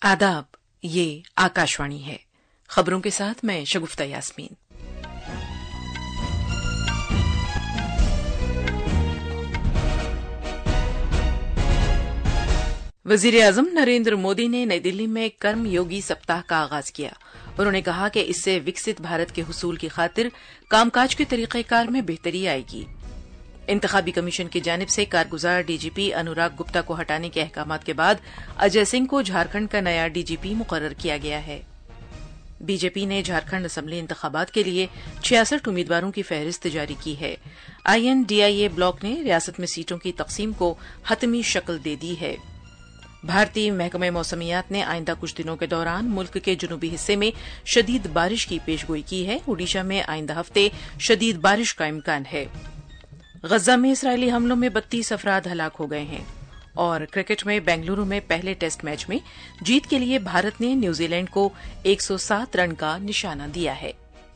आदाब, ये आकाशवाणी है। खबरों के साथ मैं शगुफ्ता यास्मीन। वजीर-ए-आजम नरेंद्र मोदी ने नई दिल्ली में कर्म योगी सप्ताह का आगाज किया। उन्होंने कहा कि इससे विकसित भारत के हुसूल की खातिर कामकाज के तरीकेकार में बेहतरी आएगी। इंतखाबी कमीशन की जानिब से कारगुजार डीजीपी अनुराग गुप्ता को हटाने के अहकामात के बाद अजय सिंह को झारखंड का नया डीजीपी मुकर्रर किया गया है। बीजेपी ने झारखंड असेंबली इंतखाबात के लिए 66 उम्मीदवारों की फहरिस्त जारी की है। INDIA ब्लॉक ने रियासत में सीटों की तकसीम को हतमी शक्ल दे दी है। भारतीय महकमे मौसमियात ने आइंदा कुछ दिनों के दौरान मुल्क के जनूबी हिस्से में शदीद बारिश की पेशगोई की है। ओडिशा में आइंदा हफ्ते शदीद बारिश का इम्कान है। गजा में इसराइली हमलों में 32 अफराद हलाक हो गए हैं। और क्रिकेट में बेंगलुरु में पहले टेस्ट मैच में जीत के लिए भारत ने न्यूजीलैंड को 107 रन का निशाना दिया है।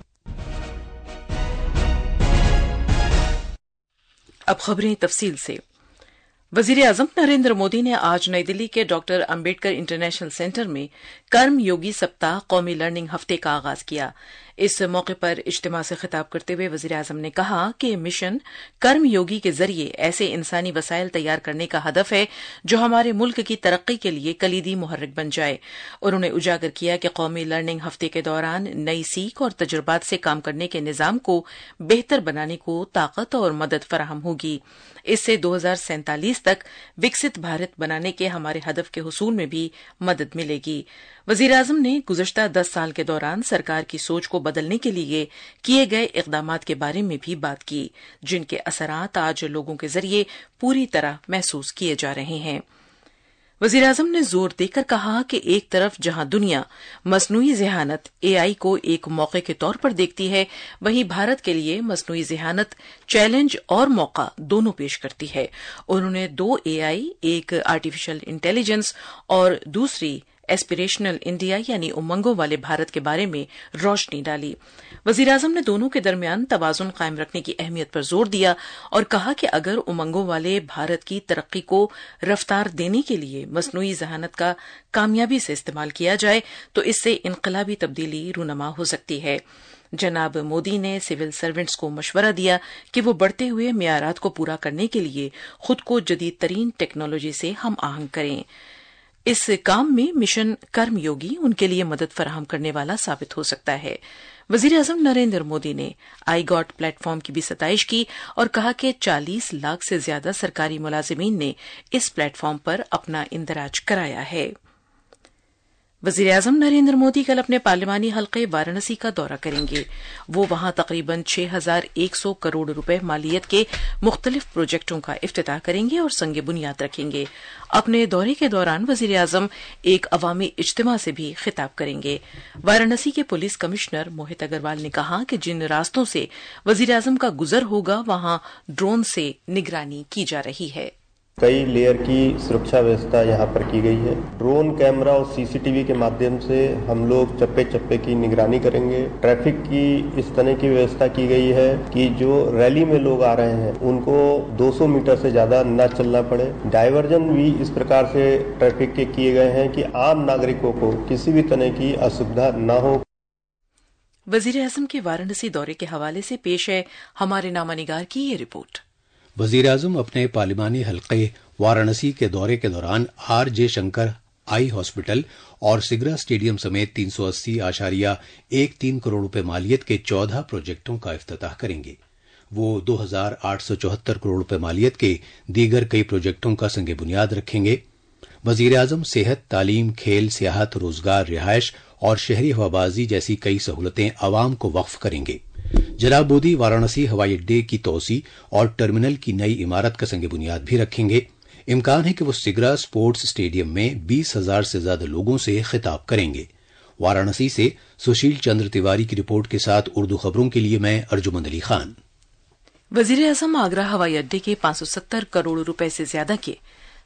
अब खबरें तफसील से। वजीर-ए-आजम नरेंद्र मोदी ने आज नई दिल्ली के डॉक्टर अंबेडकर इंटरनेशनल सेंटर में कर्म योगी सप्ताह कौमी लर्निंग हफ्ते का आगाज किया। इस मौके पर इज्तिमा से खिताब करते हुए वजीर-ए-आजम ने कहा कि मिशन कर्म योगी के जरिए ऐसे इंसानी वसाइल तैयार करने का हदफ है जो हमारे मुल्क की तरक्की के लिए कलीदी मुहर्रिक बन जाए। उन्होंने उजागर किया कि कौमी लर्निंग हफ्ते के दौरान नई सीख और तजुर्बात से काम करने के निजाम को बेहतर बनाने को ताकत और मदद फराहम होगी। इससे 2047 तक विकसित भारत बनाने के हमारे हदफ के हुसूल में भी मदद मिलेगी। वजीर-ए-आजम ने गुज़श्ता 10 साल के दौरान सरकार की सोच को बदलने के लिए किए गए इक़दामात के बारे में भी बात की, जिनके असरात आज लोगों के जरिए पूरी तरह महसूस किए जा रहे हैं। वजीर-ए-आजम ने जोर देकर कहा कि एक तरफ जहां दुनिया मसनूई ज़हानत AI को एक मौके के तौर पर देखती है, वहीं भारत के लिए मसनूई ज़हानत चैलेंज और मौका दोनों पेश करती है। उन्होंने 2 AI, एक आर्टिफिशियल इंटेलिजेंस और दूसरी एस्पिरेशनल इंडिया यानी उमंगों वाले भारत के बारे में रोशनी डाली। वजीर-ए-आजम ने दोनों के दरमियान तवाजुन कायम रखने की अहमियत पर जोर दिया और कहा कि अगर उमंगों वाले भारत की तरक्की को रफ्तार देने के लिए मसनूई ज़हानत का कामयाबी से इस्तेमाल किया जाए तो इससे इनकलाबी तब्दीली रूनमा हो सकती है। जनाब मोदी ने सिविल सर्वेंट्स को मशवरा दिया कि वो बढ़ते हुए मियारात को पूरा करने के लिए खुद को जदीद तरीन टेक्नोलॉजी से हम आहंग करें। इस काम में मिशन कर्मयोगी उनके लिए मदद फराहम करने वाला साबित हो सकता है। वजीर-ए-आजम नरेंद्र मोदी ने iGOT प्लेटफॉर्म की भी सताइश की और कहा कि 40 लाख से ज्यादा सरकारी मुलाजिमीन ने इस प्लेटफॉर्म पर अपना इंदराज कराया है। वजीर-ए-आजम नरेंद्र मोदी कल अपने पार्लिमानी हलके वाराणसी का दौरा करेंगे। वो वहां तकरीबन 6100 करोड़ रुपए मालियत के मुख्तलिफ प्रोजेक्टों का इफ्तिताह करेंगे और संगे बुनियाद रखेंगे। अपने दौरे के दौरान वजीर-ए-आजम एक अवामी इज्तिमा से भी खिताब करेंगे। वाराणसी के पुलिस कमिश्नर मोहित अग्रवाल ने कहा कि जिन रास्तों से वजीर-ए-आजम का गुजर होगा वहां ड्रोन से निगरानी की जा रही है। कई लेयर की सुरक्षा व्यवस्था यहाँ पर की गई है। ड्रोन कैमरा और CCTV के माध्यम से हम लोग चप्पे चप्पे की निगरानी करेंगे। ट्रैफिक की इस तरह की व्यवस्था की गई है कि जो रैली में लोग आ रहे हैं उनको 200 मीटर से ज्यादा न चलना पड़े। डायवर्जन भी इस प्रकार से ट्रैफिक के किए गए हैं कि आम नागरिकों को किसी भी तरह की असुविधा न हो। वजीर-ए-आजम के वाराणसी दौरे के हवाले से पेश है हमारे नामानिगार की ये रिपोर्ट। वजीर-ए-आजम अपने पार्लिमानी हलके वाराणसी के दौरे के दौरान RJ शंकर आई हॉस्पिटल और सिगरा स्टेडियम समेत 380.13 करोड़ रुपए मालियत के 14 प्रोजेक्टों का इफ्तिताह करेंगे। वो 2874 करोड़ रुपए मालियत के दीगर कई प्रोजेक्टों का संगे बुनियाद रखेंगे। वजीर-ए-आजम सेहत, तालीम, खेल, सियाहत, रोजगार, रिहायश और शहरी हवाबाजी जैसी कई सहूलतें अवाम को वक्फ करेंगे। जनाब मोदी वाराणसी हवाई अड्डे की तोसी और टर्मिनल की नई इमारत का संगे बुनियाद भी रखेंगे। इम्कान है कि वो सिगरा स्पोर्ट्स स्टेडियम में 20,000 से ज्यादा लोगों से खिताब करेंगे। वाराणसी से सुशील चंद्र तिवारी की रिपोर्ट के साथ उर्दू खबरों के लिए मैं अर्जुमंद अली खान। वजीर-ए-आजम आगरा हवाई अड्डे के 570 करोड़ रुपए से ज्यादा के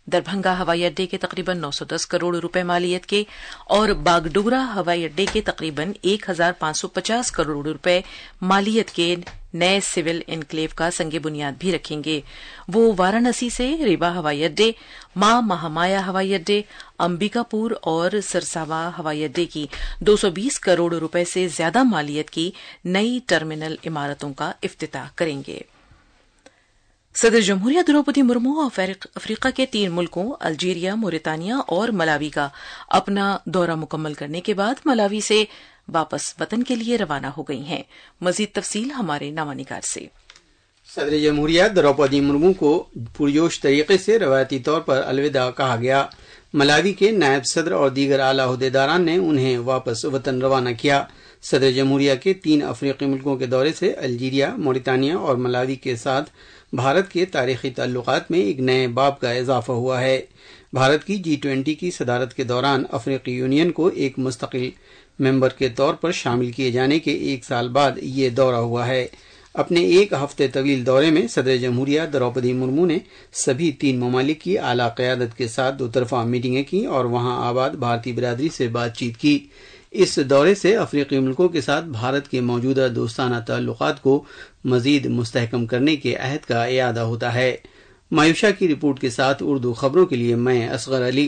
दरभंगा हवाई अड्डे के तकरीबन 910 करोड़ रुपए मालियत के और बागडोगरा हवाई अड्डे के तकरीबन 1550 करोड़ रुपए मालियत के नए सिविल एन्क्लेव का संगे बुनियाद भी रखेंगे। वो वाराणसी से रीवा हवाई अड्डे, मां महामाया हवाई अड्डे, अंबिकापुर और सरसावा हवाई अड्डे की 220 करोड़ रुपए से ज्यादा मालियत की नई टर्मिनल इमारतों का इफ्तिताह करेंगे। सदर जमहूरिया द्रौपदी मुर्मू अफ्रीका के 3 मुल्कों अल्जीरिया, मोरितानिया और मलावी का अपना दौरा मुकम्मल करने के बाद मलावी से वापस वतन के लिए रवाना हो गई हैं। मजीद तफसील हमारे नवानिकार से। सदर जमहूरिया द्रौपदी मुर्मू को पुरजोश तरीके से रवायती तौर पर अलविदा कहा गया। मलावी के नायब सदर और दीगर आला ओहदेदारान ने उन्हें वापस वतन रवाना किया। सदर जमहूरिया के 3 अफ्रीकी मुल्कों के दौरे से अल्जीरिया, मोरितानिया और मलावी के साथ भारत के तारीखी ताल्लुकात में एक नए बाब का इजाफा हुआ है। भारत की G20 की सदारत के दौरान अफ्रीकी यूनियन को एक मुस्तकिल मेंबर के तौर पर शामिल किए जाने के 1 साल बाद ये दौरा हुआ है। अपने 1 हफ्ते तवील दौरे में सदर जमहूरिया द्रौपदी मुर्मू ने सभी 3 ममालिक की आला क़यादत के साथ 2 तरफा मीटिंगें की और वहां आबाद भारतीय बिरादरी से बातचीत की। इस दौरे से अफ्रीकी मुल्कों के साथ भारत के मौजूदा दोस्ताना ताल्लुकात को मजीद मुस्तहकम करने के अहद का इयादा होता है। मायूशा की रिपोर्ट के साथ उर्दू खबरों के लिए मैं असगर अली।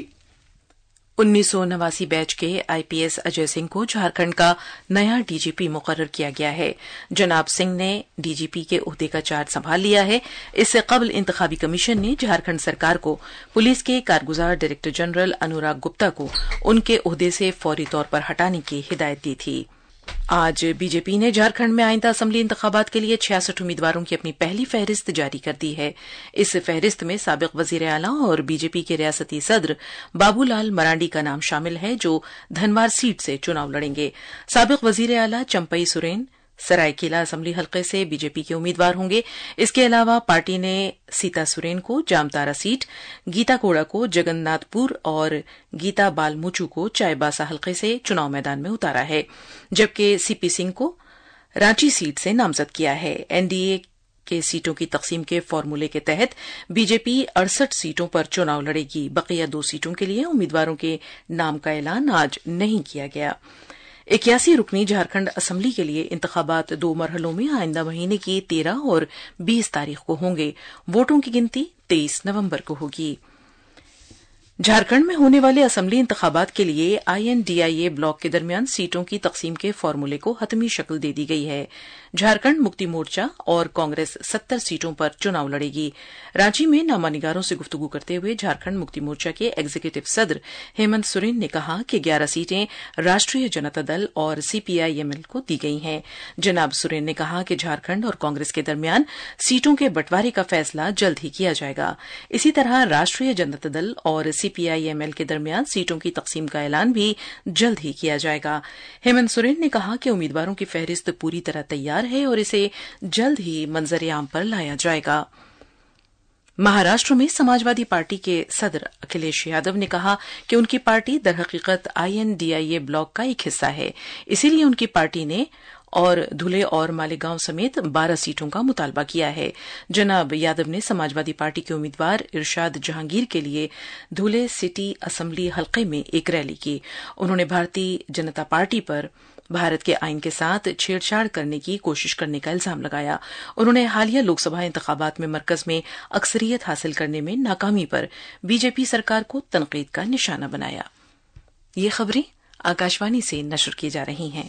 1989 बैच के आईपीएस अजय सिंह को झारखंड का नया डीजीपी मुकर्रर किया गया है। जनाब सिंह ने डीजीपी के ओहदे का चार्ज संभाल लिया है। इससे कबल इंतखाबी कमीशन ने झारखंड सरकार को पुलिस के कारगुजार डायरेक्टर जनरल अनुराग गुप्ता को उनके ओहदे से फौरी तौर पर हटाने की हिदायत दी थी। आज बीजेपी ने झारखंड में आइंदा असम्बली इंतखाबात के लिए 66 उम्मीदवारों की अपनी पहली फहरिस्त जारी कर दी है। इस फहरिस्त में साबिक वजीर आला और बीजेपी के रियासती सदर बाबूलाल मरांडी का नाम शामिल है, जो धनवार सीट से चुनाव लड़ेंगे। साबिक वजीर आला चंपई सोरेन सरायकेला असम्बली हलके से बीजेपी के उम्मीदवार होंगे। इसके अलावा पार्टी ने सीता सोरेन को जामतारा सीट, गीता कोड़ा को जगन्नाथपुर और गीता बालमुचू को चाईबासा हलके से चुनाव मैदान में उतारा है, जबकि सीपी सिंह को रांची सीट से नामजद किया है। एनडीए के सीटों की तकसीम के फार्मूले के तहत बीजेपी 68 सीटों पर चुनाव लड़ेगी। बकिया 2 सीटों के लिए उम्मीदवारों के नाम का ऐलान आज नहीं किया गया। 81 रुकनी झारखंड असम्बली के लिए इंतखाबात 2 मरहलों में आइंदा महीने की 13 और 20 तारीख को होंगे। वोटों की गिनती 23 नवंबर को होगी। झारखंड में होने वाले असम्बली इंतखाबात के लिए INDIA ब्लॉक के दरमियान सीटों की तकसीम के फार्मूले को हतमी शक्ल दे दी गई है। झारखंड मुक्ति मोर्चा और कांग्रेस 70 सीटों पर चुनाव लड़ेगी। रांची में नामानिगारों से गुफ्तगू करते हुए झारखंड मुक्ति मोर्चा के एग्जीक्यूटिव सदर हेमंत सोरेन ने कहा कि 11 सीटें राष्ट्रीय जनता दल और CPI-ML को दी गई हैं। जनाब सोरेन ने कहा कि झारखंड और कांग्रेस के दरमियान सीटों के बंटवारे का फैसला जल्द ही किया जाएगा। इसी तरह राष्ट्रीय जनता दल और CPI-ML के दरमियान सीटों की तकसीम का ऐलान भी जल्द ही किया जाएगा। हेमंत सोरेन ने कहा कि उम्मीदवारों की फहरिस्त पूरी तरह तैयार है और इसे जल्द ही मंजर आम पर लाया जाएगा। महाराष्ट्र में समाजवादी पार्टी के सदर अखिलेश यादव ने कहा कि उनकी पार्टी दरहकीकत INDIA ब्लॉक का एक हिस्सा है, इसीलिए उनकी पार्टी ने और धुले और मालेगांव समेत 12 सीटों का मुतालबा किया है। जनाब यादव ने समाजवादी पार्टी के उम्मीदवार इरशाद जहांगीर के लिए धुले सिटी असम्बली हलके में एक रैली की। उन्होंने भारतीय जनता पार्टी पर भारत के आइन के साथ छेड़छाड़ करने की कोशिश करने का इल्जाम लगाया। उन्होंने हालिया लोकसभा इंतखाबात में मरकज में अक्सरियत हासिल करने में नाकामी पर बीजेपी सरकार को तनकीद का निशाना बनाया। ये खबरें आकाशवाणी से नशर की जा रही हैं।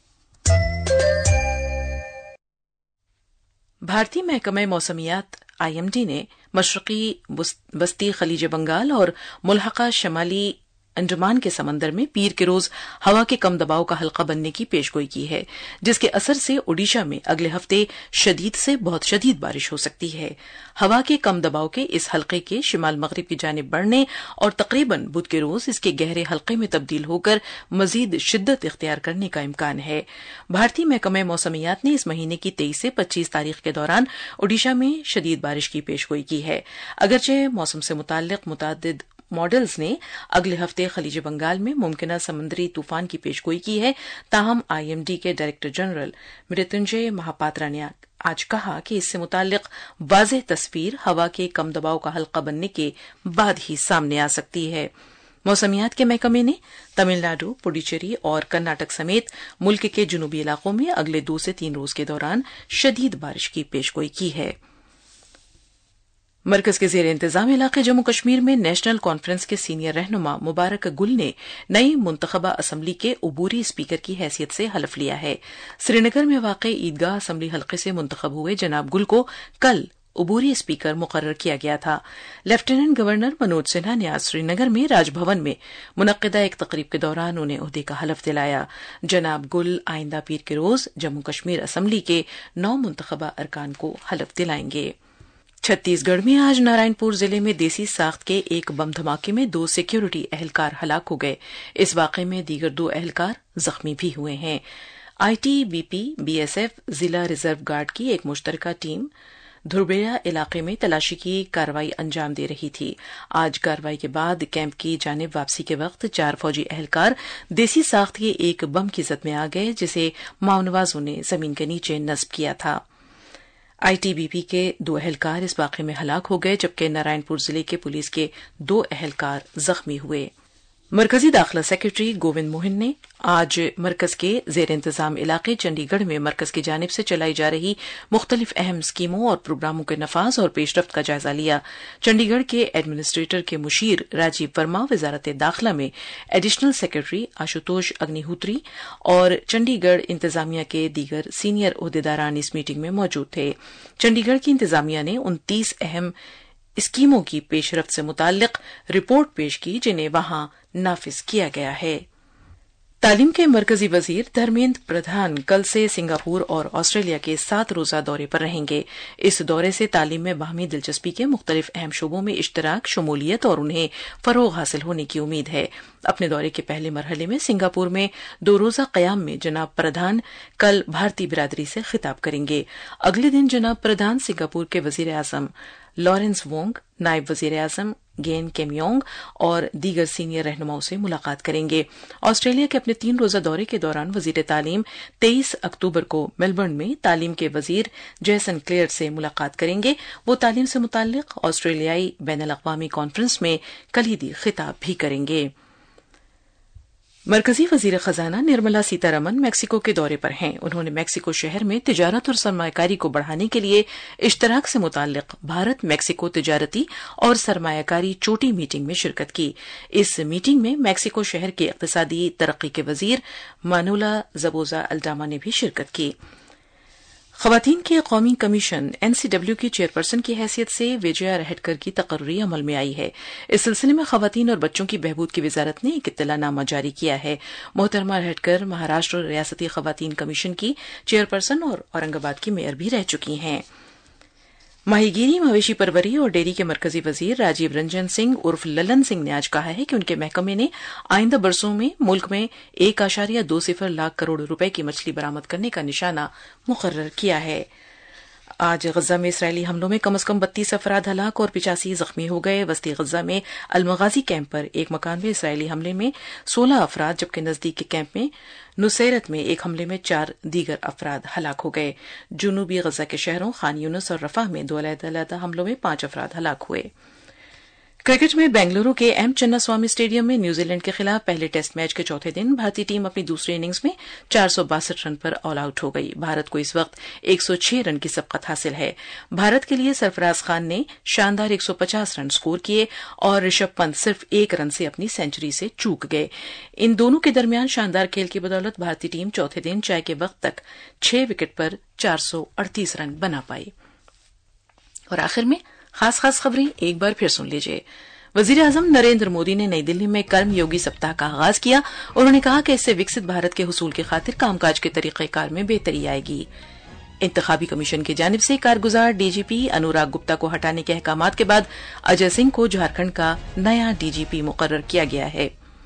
भारतीय महकमा मौसमियात IMD ने मशरकी वस्ती खलीज बंगाल और मुल्हका शमाली अंडमान के समंदर में पीर के रोज हवा के कम दबाव का हल्का बनने की पेशगोई की है, जिसके असर से ओडिशा में अगले हफ्ते शदीद से बहुत शदीद बारिश हो सकती है। हवा के कम दबाव के इस हल्के के शिमाल मगरिब की जानिब बढ़ने और तकरीबन बुध के रोज इसके गहरे हल्के में तब्दील होकर मजीद शिद्दत इख्तियार करने का इम्कान है। भारतीय महकमा मौसमियात ने इस महीने की 23 से 25 तारीख के दौरान ओडिशा में शदीद बारिश की पेशगोई की है। अगरचे मौसम से मुताल्लिक मुतअद्दिद मॉडल्स ने अगले हफ्ते खलीज बंगाल में मुमकिन समुद्री तूफान की पेशगोई की है। ताहम आईएमडी के डायरेक्टर जनरल मृत्युंजय महापात्रा ने आज कहा कि इससे मुताल्लिक वाज़ेह तस्वीर हवा के कम दबाव का हल्का बनने के बाद ही सामने आ सकती है। मौसमियात के महकमे ने तमिलनाडु, पुडुचेरी और कर्नाटक समेत मुल्क के जुनूबी इलाकों में अगले 2 से 3 रोज के दौरान शदीद बारिश की पेशगोई की है। मरकज के जेर इंतजाम इलाके जम्मू कश्मीर में नेशनल कॉन्फ्रेंस के सीनियर रहनुमा मुबारक गुल ने नई मुंतखबा असम्बली के उबूरी स्पीकर की हैसियत से हलफ लिया है। श्रीनगर में वाक़ ईदगाह असम्बली हल्के से मुंतखब हुए जनाब गुल को कल उबूरी स्पीकर मुकर्रर किया गया था। लेफ्टिनेंट गवर्नर मनोज सिन्हा ने आज श्रीनगर में राजभवन में मुनक्किदा एक तकरीब के दौरान उन्हें ओहदे का हलफ दिलाया। जनाब गुल आइंदा पीर के रोज जम्मू कश्मीर असम्बली के 9 मुंतखबा अरकान को हलफ दिलाएंगे। छत्तीसगढ़ में आज नारायणपुर जिले में देसी साख्त के एक बम धमाके में 2 सिक्योरिटी एहलकार हलाक हो गए। इस वाक़े में दीगर 2 एहलकार जख्मी भी हुए हैं। आईटीबीपी, बीएसएफ, जिला रिजर्व गार्ड की एक मुश्तरका टीम धुरबेड़ा इलाके में तलाशी की कार्रवाई अंजाम दे रही थी। आज कार्रवाई के बाद कैंप की जानिब वापसी के वक्त 4 फौजी एहलकार देसी साख्त के एक बम की जद में आ गए, जिसे माओनवाजों ने जमीन के नीचे नस्ब किया था। आईटीबीपी के 2 एहलकार इस वाक़े में हलाक हो गए, जबकि नारायणपुर जिले के पुलिस के 2 एहलकार जख्मी हुए। मरकजी दाखिला सेक्रेटरी गोविंद मोहन ने आज मरकज के जेर इंतजाम इलाके चंडीगढ़ में मरकज की जानिब से चलाई जा रही मुख्तलिफ अहम स्कीमों और प्रोग्रामों के नफाज और पेशरफ्त का जायजा लिया। चंडीगढ़ के एडमिनिस्ट्रेटर के मुशीर राजीव वर्मा वजारत दाखिला में एडिशनल सेक्रेटरी आशुतोष अग्निहोत्री और चंडीगढ़ इंतजामिया के दीगर सीनियर ओहदेदारान इस मीटिंग में मौजूद थे। चंडीगढ़ की इंतजामिया ने 29 अहम स्कीमों की पेशरफ्त से मुताल्लिक रिपोर्ट पेश की, जिन्हें वहां नाफिज किया गया है। तालीम के मरकजी वजीर धर्मेंद्र प्रधान कल से सिंगापुर और ऑस्ट्रेलिया के 7 रोजा दौरे पर रहेंगे। इस दौरे से तालीम में बाहमी दिलचस्पी के मुख्तलिफ अहम शोबों में इश्तराक, शमूलियत और उन्हें फरोग हासिल होने की उम्मीद है। अपने दौरे के पहले मरहले में सिंगापुर में 2 रोजा क़याम में जनाब प्रधान कल भारतीय बिरादरी से खिताब करेंगे। अगले दिन जनाब प्रधान सिंगापुर के वजीर आजम लॉरेंस वोंग, नायब वजीर आजम गेन केमयोंग और दीगर सीनियर रहनुमाओं से मुलाकात करेंगे। ऑस्ट्रेलिया के अपने 3 रोजा दौरे के दौरान वजीर तालीम 23 अक्टूबर को मेलबर्न में तालीम के वजीर जैसन क्लेयर से मुलाकात करेंगे। वो तालीम से मुताल्लिक ऑस्ट्रेलियाई बैनुल अक़वामी कॉन्फ्रेंस में कलीदी खिताब भी करेंगे। मरकजी वजीर खजाना निर्मला सीतारमन मैक्सिको के दौरे पर हैं। उन्होंने मैक्सिको शहर में तिजारत और सरमायाकारी को बढ़ाने के लिए इश्तराक से मुताल्लिक भारत मैक्सिको तिजारती और सरमायाकारी चोटी मीटिंग में शिरकत की। इस मीटिंग में मैक्सिको शहर के इक़्तिसादी तरक्की के वजीर मानुला ज़बोजा अल्डामा ने भी शिरकत की। ख़वातीन के कौमी कमीशन एनसीडब्ल्यू की चेयरपर्सन की हैसियत से विजया रहटकर की तकर्री अमल में आई है। इस सिलसिले में ख़वातीन और बच्चों की बहबूद की वजारत ने एक इत्तलानामा जारी किया है। मोहतरमा रहटकर महाराष्ट्र रियासती ख़वातीन कमीशन की चेयरपर्सन और औरंगाबाद की मेयर भी रह चुकी हैं। माहीगीरी, मवेशी परवरी और डेयरी के मरकजी वजीर राजीव रंजन सिंह उर्फ ललन सिंह ने आज कहा है कि उनके महकमे ने आइंदा बरसों में मुल्क में 1.20 लाख करोड़ रुपए की मछली बरामद करने का निशाना मुकर्रर किया है। आज गजा में इसराइली हमलों में कम से कम 32 अफराद हलाक और 85 जख्मी हो गए। वस्ती गजा में अलमगाजी कैंप पर एक मकान में इसराइली हमले में 16 अफराद, जबकि नजदीक के कैंप में नुसैरत में एक हमले में 4 दीगर अफराद हलाक हो गए। जुनूबी गजा के शहरों खान यूनिस और रफाह में 2 अलग-अलग हमलों में 5 अफराद हलाक हुए। क्रिकेट में बेंगलुरु के एम चिन्नास्वामी स्टेडियम में न्यूजीलैंड के खिलाफ पहले टेस्ट मैच के चौथे दिन भारतीय टीम अपनी दूसरी इनिंग्स में 462 रन पर ऑल आउट हो गई। भारत को इस वक्त 106 रन की सबकत हासिल है। भारत के लिए सरफराज खान ने शानदार 150 रन स्कोर किए और ऋषभ पंत सिर्फ 1 रन से अपनी सेंचुरी से चूक गए। इन दोनों के दरमियान शानदार खेल की बदौलत भारतीय टीम चौथे दिन चाय के वक्त तक 6 विकेट पर 438 रन बना पाई। और आखिर में खास खबरें एक बार फिर सुन लीजिए। वजीर आजम नरेंद्र मोदी ने नई दिल्ली में कर्म योगी सप्ताह का आगाज किया। उन्होंने कहा कि इससे विकसित भारत के हुसूल की खातिर कामकाज के तरीक़ेकार में बेहतरी आएगी। इंतखाबी कमीशन की जानिब से कारगुजार डीजीपी अनुराग गुप्ता को हटाने के अहकामात के बाद अजय सिंह को झारखंड का नया डीजीपी मुकर्रर किया गया है।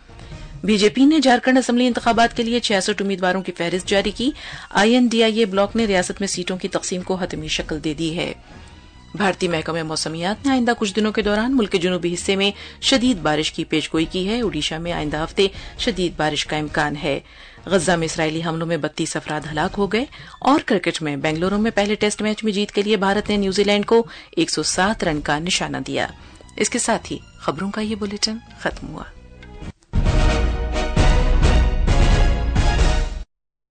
बीजेपी ने झारखंड असेंबली इंतखाबात के लिए 66 उम्मीदवारों की फहरिस्त जारी की। INDIA ब्लॉक ने रियासत में सीटों की तकसीम को हतमी शक्ल दे दी है। भारतीय महकमे मौसमियात ने आइंदा कुछ दिनों के दौरान मुल्क के जनूबी हिस्से में शदीद बारिश की पेशगोई की है। ओडिशा में आइंदा हफ्ते शदीद बारिश का इम्कान है। गजा में इसराइली हमलों में 32 अफराद हलाक हो गए। और क्रिकेट में बेंगलुरु में पहले टेस्ट मैच में जीत के लिए भारत ने न्यूजीलैंड को 107 रन का निशाना दिया। इसके साथ ही खबरों का ये बुलेटिन खत्म हुआ।